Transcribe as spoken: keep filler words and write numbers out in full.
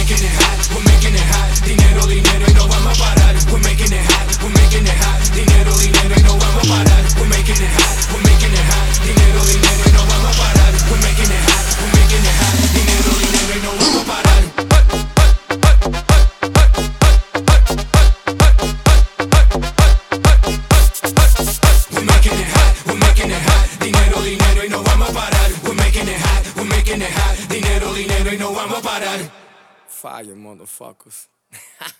making it hot, we're making it hot. Dinero, dinero y no vamos a parar. We're making it hot, we're making it hot. Dinero, dinero y no vamos a parar. We're making it hot, we're making it hot. Dinero, dinero y no vamos a parar. We're making it hot, we're making it hot. Dinero, dinero y no vamos a parar. We're making it hot, we're making it hot. Dinero, dinero y no vamos a parar. We're making it hot, we're making it hot. Dinero, dinero y no vamos a parar. Fire, motherfuckers.